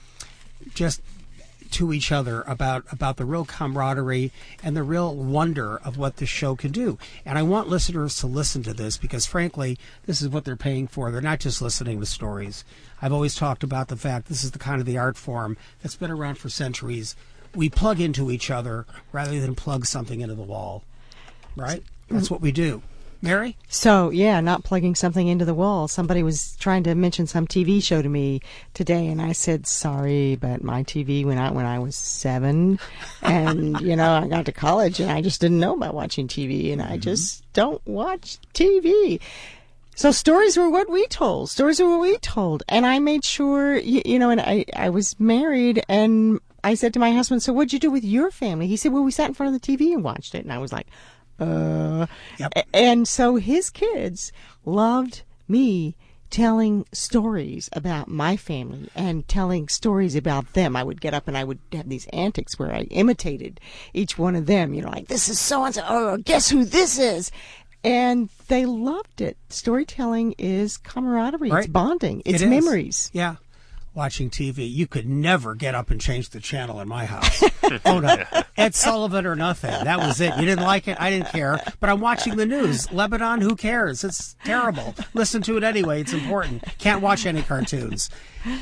to each other about the real camaraderie and the real wonder of what this show can do. And I want listeners to listen to this because, frankly, this is what they're paying for. They're not just listening to stories. I've always talked about the fact this is the kind of the art form that's been around for centuries. We plug into each other rather than plug something into the wall, right? That's what we do. Mary? So, yeah, not plugging something into the wall. Somebody was trying to mention some TV show to me today, and I said, sorry, but my TV went out when I was 7. And, I got to college, and I just didn't know about watching TV, and I just don't watch TV. So stories were what we told. And I made sure, and I was married, and I said to my husband, so what'd you do with your family? He said, well, we sat in front of the TV and watched it. And I was like, Yep. And so his kids loved me telling stories about my family and telling stories about them. I would get up and I would have these antics where I imitated each one of them, like, this is so-and-so, oh, guess who this is? And they loved it. Storytelling is camaraderie. Right. It's bonding. It's It is. memories. Yeah. Watching TV. You could never get up and change the channel in my house. Oh, no. Ed Sullivan or nothing. That was it. You didn't like it? I didn't care. But I'm watching the news. Lebanon, who cares? It's terrible. Listen to it anyway. It's important. Can't watch any cartoons.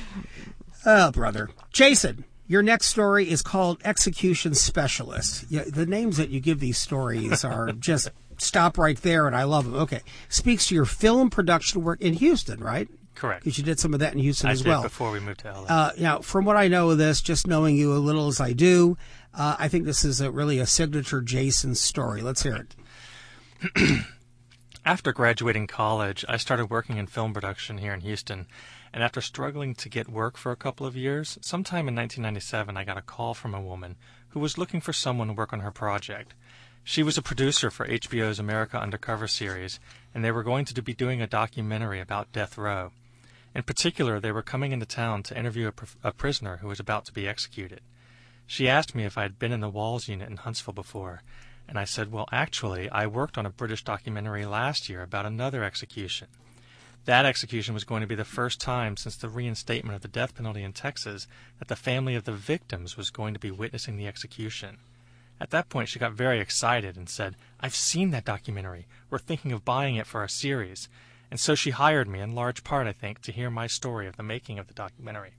Oh, brother. Jason, your next story is called Execution Specialist. Yeah, the names that you give these stories are just stop right there, and I love them. Okay. Speaks to your film production work in Houston, right? Correct. Because you did some of that in Houston as I well. did before we moved to LA. Now, from what I know of this, just knowing you a little as I do, I think this is really a signature Jason story. Let's hear it. After graduating college, I started working in film production here in Houston, and after struggling to get work for a couple of years, sometime in 1997 I got a call from a woman who was looking for someone to work on her project. She was a producer for HBO's America Undercover series, and they were going to be doing a documentary about death row. In particular, they were coming into town to interview a prisoner who was about to be executed. She asked me if I had been in the Walls unit in Huntsville before, and I said, well, actually, I worked on a British documentary last year about another execution. That execution was going to be the first time since the reinstatement of the death penalty in Texas that the family of the victims was going to be witnessing the execution. At that point, she got very excited and said, I've seen that documentary. We're thinking of buying it for our series. And so she hired me, in large part, I think, to hear my story of the making of the documentary.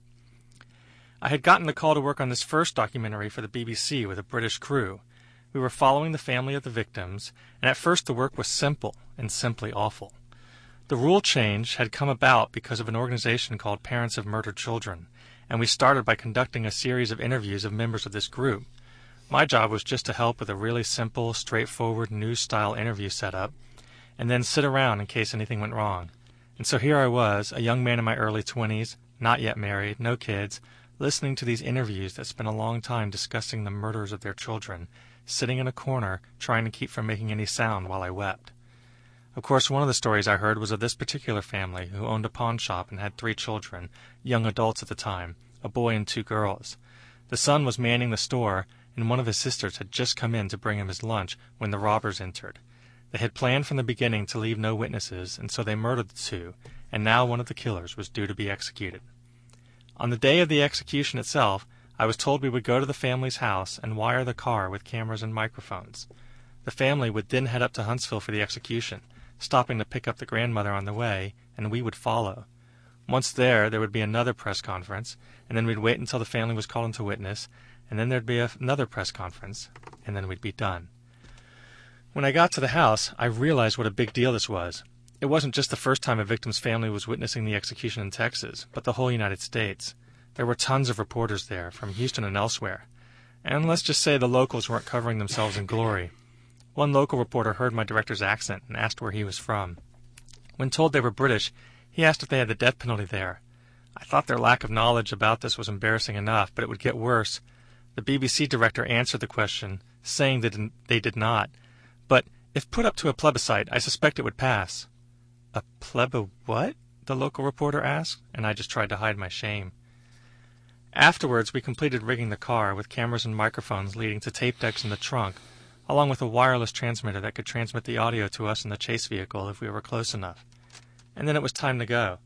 I had gotten the call to work on this first documentary for the BBC with a British crew. We were following the family of the victims, and at first the work was simple and simply awful. The rule change had come about because of an organization called Parents of Murdered Children, and we started by conducting a series of interviews of members of this group. My job was just to help with a really simple, straightforward news-style interview setup, and then sit around in case anything went wrong. And so here I was, a young man in my early 20s, not yet married, no kids, listening to these interviews that spent a long time discussing the murders of their children, sitting in a corner trying to keep from making any sound while I wept. Of course, one of the stories I heard was of this particular family who owned a pawn shop and had 3 children, young adults at the time, a boy and 2 girls. The son was manning the store, and one of his sisters had just come in to bring him his lunch when the robbers entered. They had planned from the beginning to leave no witnesses, and so they murdered the 2, and now one of the killers was due to be executed. On the day of the execution itself, I was told we would go to the family's house and wire the car with cameras and microphones. The family would then head up to Huntsville for the execution, stopping to pick up the grandmother on the way, and we would follow. Once there would be another press conference, and then we'd wait until the family was called into witness, and then there'd be another press conference, and then we'd be done. When I got to the house, I realized what a big deal this was. It wasn't just the first time a victim's family was witnessing the execution in Texas, but the whole United States. There were tons of reporters there, from Houston and elsewhere. And let's just say the locals weren't covering themselves in glory. One local reporter heard my director's accent and asked where he was from. When told they were British, he asked if they had the death penalty there. I thought their lack of knowledge about this was embarrassing enough, but it would get worse. The BBC director answered the question, saying that they did not. But if put up to a plebiscite, I suspect it would pass. A what? The local reporter asked, and I just tried to hide my shame. Afterwards, we completed rigging the car with cameras and microphones leading to tape decks in the trunk, along with a wireless transmitter that could transmit the audio to us in the chase vehicle if we were close enough. And then it was time to go.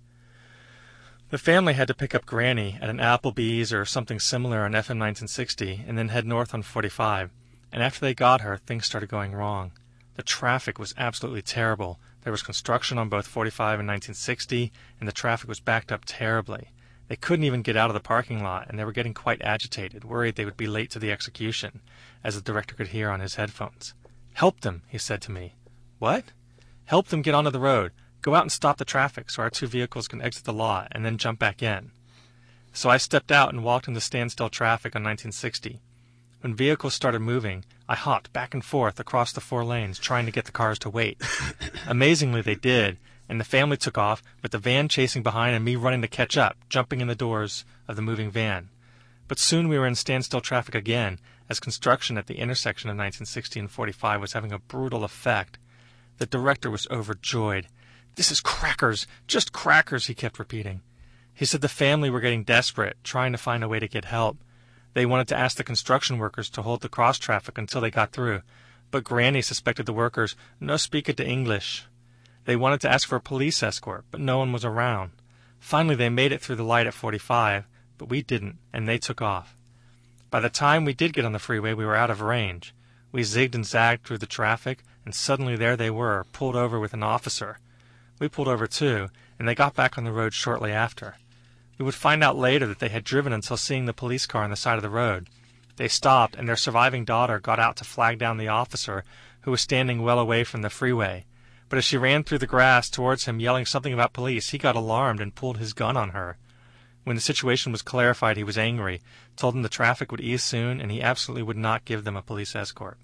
The family had to pick up Granny at an Applebee's or something similar on FM 1960 and then head north on 45. And after they got her, things started going wrong. The traffic was absolutely terrible. There was construction on both 45 and 1960, and the traffic was backed up terribly. They couldn't even get out of the parking lot, and they were getting quite agitated, worried they would be late to the execution, as the director could hear on his headphones. "Help them," he said to me. "What?" Help them get onto the road. Go out and stop the traffic so our 2 vehicles can exit the lot and then jump back in. So I stepped out and walked into standstill traffic on 1960. When vehicles started moving, I hopped back and forth across the 4 lanes trying to get the cars to wait. Amazingly, they did, and the family took off with the van chasing behind and me running to catch up, jumping in the doors of the moving van. But soon we were in standstill traffic again, as construction at the intersection of 1960 and 45 was having a brutal effect. The director was overjoyed. "This is crackers, just crackers," he kept repeating. He said the family were getting desperate, trying to find a way to get help. They wanted to ask the construction workers to hold the cross traffic until they got through, but Granny suspected the workers no speak it to English. They wanted to ask for a police escort, but no one was around. Finally, they made it through the light at 45, but we didn't, and they took off. By the time we did get on the freeway, we were out of range. We zigged and zagged through the traffic, and suddenly there they were, pulled over with an officer. We pulled over too, and they got back on the road shortly after. We would find out later that they had driven until seeing the police car on the side of the road. They stopped, and their surviving daughter got out to flag down the officer, who was standing well away from the freeway. But as she ran through the grass towards him yelling something about police, he got alarmed and pulled his gun on her. When the situation was clarified, he was angry, told them the traffic would ease soon, and he absolutely would not give them a police escort.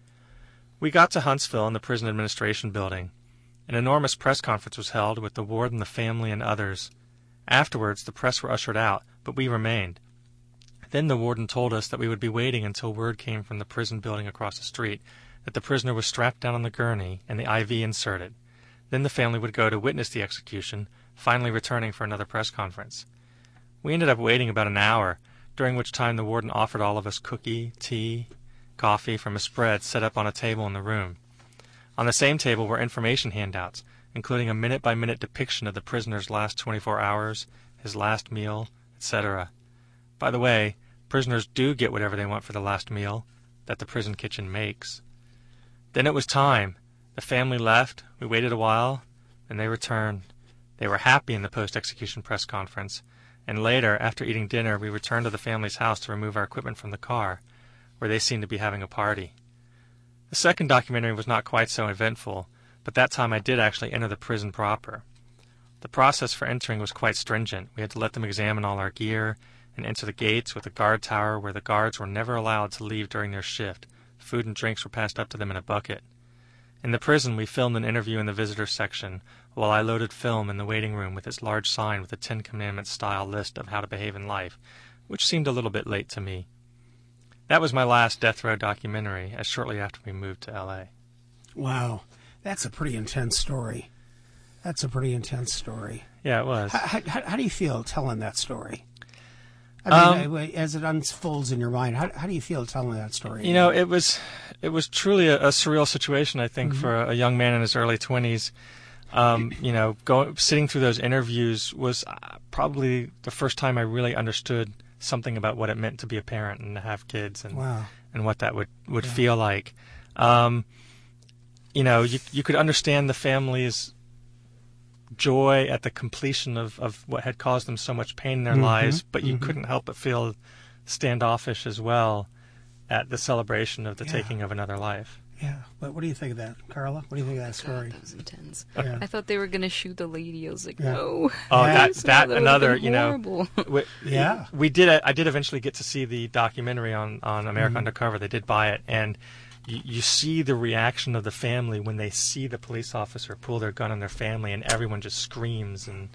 We got to Huntsville in the prison administration building. An enormous press conference was held with the warden, the family, and others. Afterwards, the press were ushered out, but we remained. Then the warden told us that we would be waiting until word came from the prison building across the street that the prisoner was strapped down on the gurney and the IV inserted. Then the family would go to witness the execution, finally returning for another press conference. We ended up waiting about an hour, during which time the warden offered all of us cookie, tea, coffee from a spread set up on a table in the room. On the same table were information handouts, including a minute-by-minute depiction of the prisoner's last 24 hours, his last meal, etc. By the way, prisoners do get whatever they want for the last meal that the prison kitchen makes. Then it was time. The family left, we waited a while, and they returned. They were happy in the post-execution press conference, and later, after eating dinner, we returned to the family's house to remove our equipment from the car, where they seemed to be having a party. The second documentary was not quite so eventful, but that time I did actually enter the prison proper. The process for entering was quite stringent. We had to let them examine all our gear and enter the gates with a guard tower where the guards were never allowed to leave during their shift. Food and drinks were passed up to them in a bucket. In the prison, we filmed an interview in the visitors section, while I loaded film in the waiting room with its large sign with a 10 Commandments-style list of how to behave in life, which seemed a little bit late to me. That was my last Death Row documentary, as shortly after we moved to L.A. Wow. That's a pretty intense story. Yeah, it was. How do you feel telling that story? I mean, as it unfolds in your mind, how do you feel telling that story? You know, it was truly a surreal situation, I think, for a young man in his early 20s. You know, sitting through those interviews was probably the first time I really understood something about what it meant to be a parent and to have kids, and what that would feel like. You know, you could understand the family's joy at the completion of what had caused them so much pain in their lives, but you couldn't help but feel standoffish as well at the celebration of the taking of another life. Yeah. What do you think of that, Carla? What do you think of that story? God, that was intense. Yeah. I thought they were going to shoot the lady. I was like, no. Oh, that another, you know. We did. I did eventually get to see the documentary on America Undercover. They did buy it, and you see the reaction of the family when they see the police officer pull their gun on their family, and everyone just screams and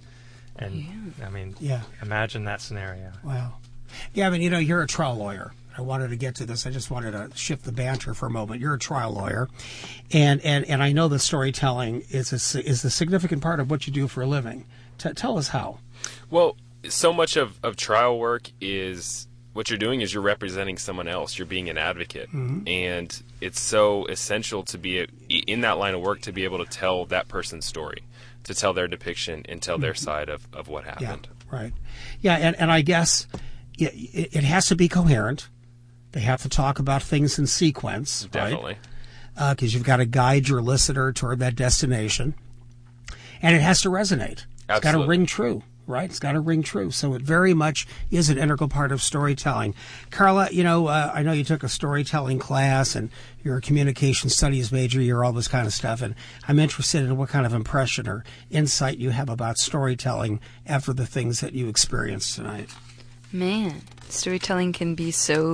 I mean, imagine that scenario. Wow. Yeah, I mean, you know, you're a trial lawyer. I wanted to get to this. I just wanted to shift the banter for a moment. You're a trial lawyer, and I know that storytelling is a significant part of what you do for a living. Tell us how. Well, so much of trial work is what you're doing is you're representing someone else. You're being an advocate, and it's so essential to be in that line of work to be able to tell that person's story, to tell their depiction and tell their side of what happened. Yeah, right. Yeah, and I guess it has to be coherent. They have to talk about things in sequence, definitely, right? Because you've got to guide your listener toward that destination, and it has to resonate. It's got to ring true right? It's got to ring true. So it very much is an integral part of storytelling. Carla, I know you took a storytelling class and you're a communication studies major, you're all this kind of stuff, and I'm interested in what kind of impression or insight you have about storytelling after the things that you experienced tonight. Man, storytelling can be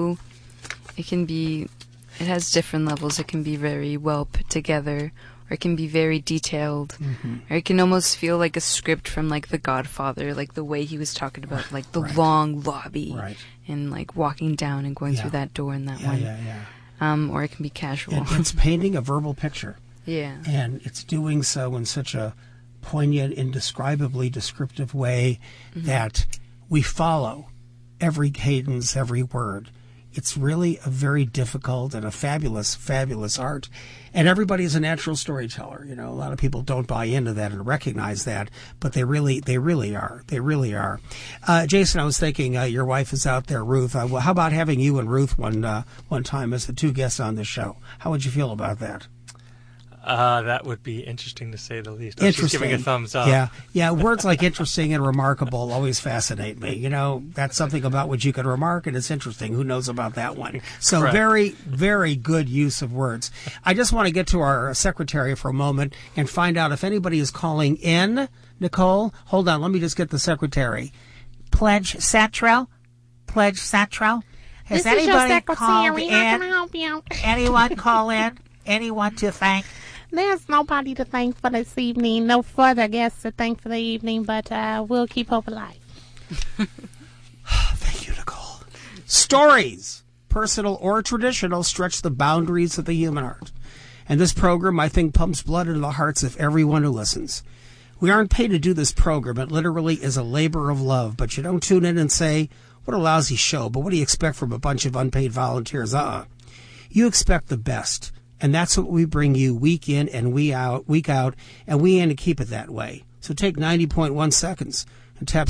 it has different levels. It can be very well put together, or it can be very detailed, or it can almost feel like a script from like The Godfather, like the way he was talking about like the long lobby and like walking down and going through that door and that one. Or it can be casual. It's painting a verbal picture. Yeah. And it's doing so in such a poignant, indescribably descriptive way that we follow every cadence, every word. It's really a very difficult and a fabulous, fabulous art. And everybody is a natural storyteller. A lot of people don't buy into that and recognize that, but they really are. They really are. Jason, I was thinking your wife is out there, Ruth. How about having you and Ruth one time as the two guests on the show? How would you feel about that? That would be interesting to say the least. Interesting. She's giving a thumbs up. Yeah. Words like interesting and remarkable always fascinate me. That's something about which you can remark, and it's interesting. Who knows about that one? So Correct. Very, very good use of words. I just want to get to our secretary for a moment and find out if anybody is calling in. Nicole, hold on. Let me just get the secretary. Pledge Sattrell? Has This anybody is your secretary. called in? How can I help you? Anyone call in? Anyone to thank? There's nobody to thank for this evening. No further guests to thank for the evening, but we'll keep hope alive. Thank you, Nicole. Stories, personal or traditional, stretch the boundaries of the human heart. And this program, I think, pumps blood into the hearts of everyone who listens. We aren't paid to do this program. It literally is a labor of love. But you don't tune in and say, what a lousy show, but what do you expect from a bunch of unpaid volunteers? You expect the best. And that's what we bring you week in and week out, and we aim to keep it that way. So take 90.1 seconds and tap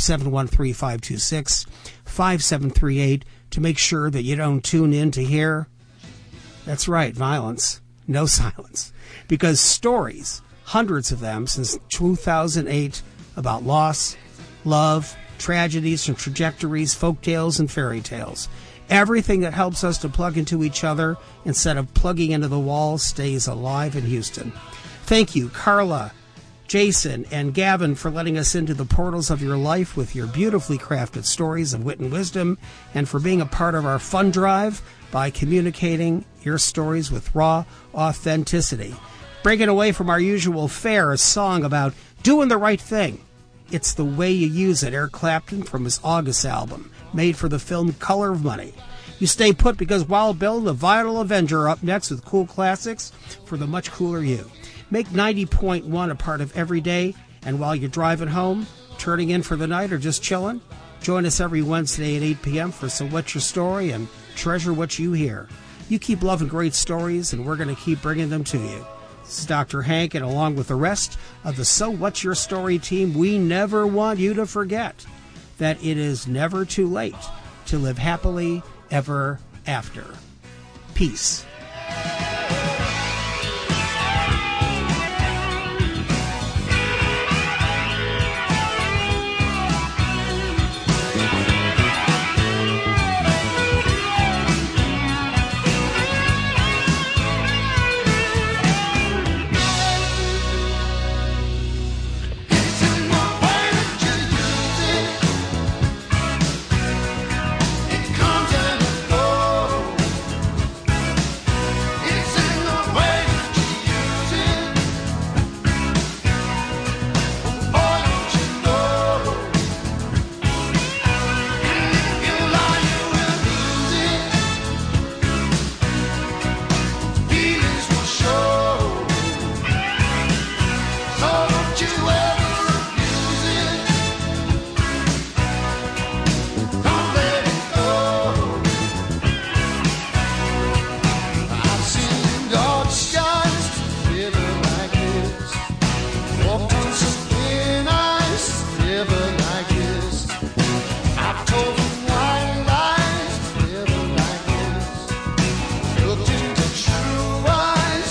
713-526-5738 to make sure that you don't tune in to hear, that's right, violence, no silence. Because stories, hundreds of them since 2008, about loss, love, tragedies and trajectories, folk tales and fairy tales. Everything that helps us to plug into each other instead of plugging into the wall stays alive in Houston. Thank you, Carla, Jason, and Gavin, for letting us into the portals of your life with your beautifully crafted stories of wit and wisdom, and for being a part of our fun drive by communicating your stories with raw authenticity. Breaking away from our usual fare, a song about doing the right thing. It's the way you use it, Eric Clapton from his August album, made for the film Color of Money. You stay put because Wild Bill and the Vital Avenger are up next with cool classics for the much cooler you. Make 90.1 a part of every day, and while you're driving home, turning in for the night, or just chilling, join us every Wednesday at 8 p.m. for So What's Your Story and Treasure What You Hear. You keep loving great stories, and we're going to keep bringing them to you. This is Dr. Hank, and along with the rest of the So What's Your Story team, we never want you to forget that it is never too late to live happily ever after. Peace.